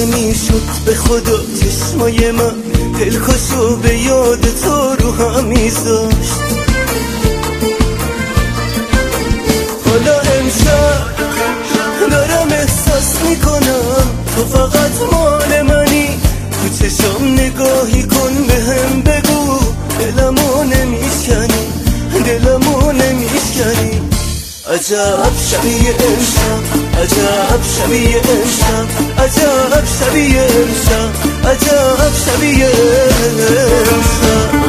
نمیشد به خدا چشمای من دلخوشو به یاد تو رو هم میذاشت. حالا امشب دارم احساس میکنم تو فقط مال منی. تو چشام نگاهی کن بهم بگو دلمو نمیشکنی، دلمو نمیشکنی. عجب شبیه امشب، عجب شبیه امشب، عجب شبیه امشب، عجب شبیه امشب.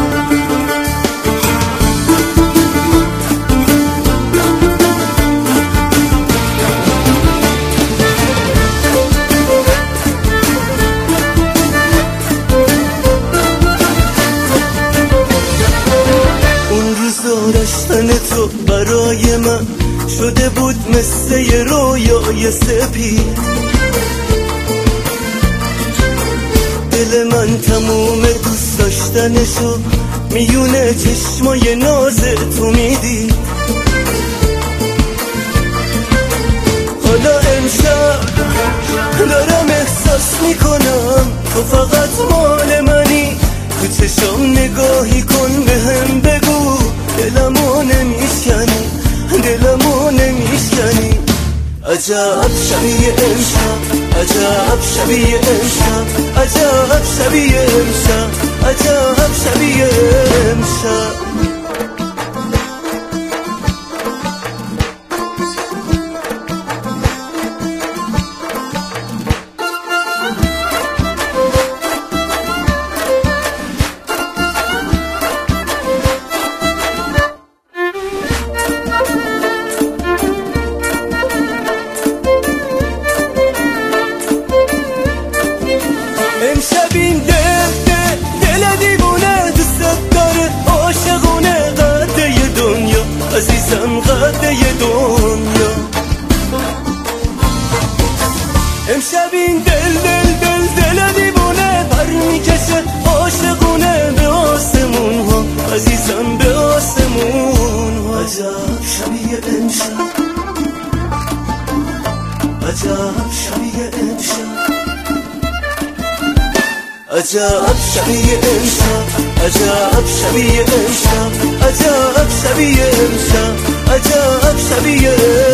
داشتن تو برای من شده بود مثل یه رویای سپید. دل من تموم دوست داشتنشو میونه چشمای ناز تو میدید. حالا امشب دارم احساس میکنم تو فقط مال منی. تو چشام نگاهی کن بهم بگو دلمو نمیشکنی، دلمو نمیشکنی. عجب شبیه امشب، عجب شبیه امشب، عجب شبیه امشب، عجب شبیه امشب. امشب این دل دیوونه دوست داره عاشقونه قده دنیا عزیزم قده دنیا. امشب این دل دیوونه پر میکشه عاشقونه به آسمون ها عزیزم به آسمون ها. عجب شبیه امشب، عجب شبیه امشب، عجب شبیه امشب، عجب شبیه امشب، عجب شبیه امشب، عجب شبیه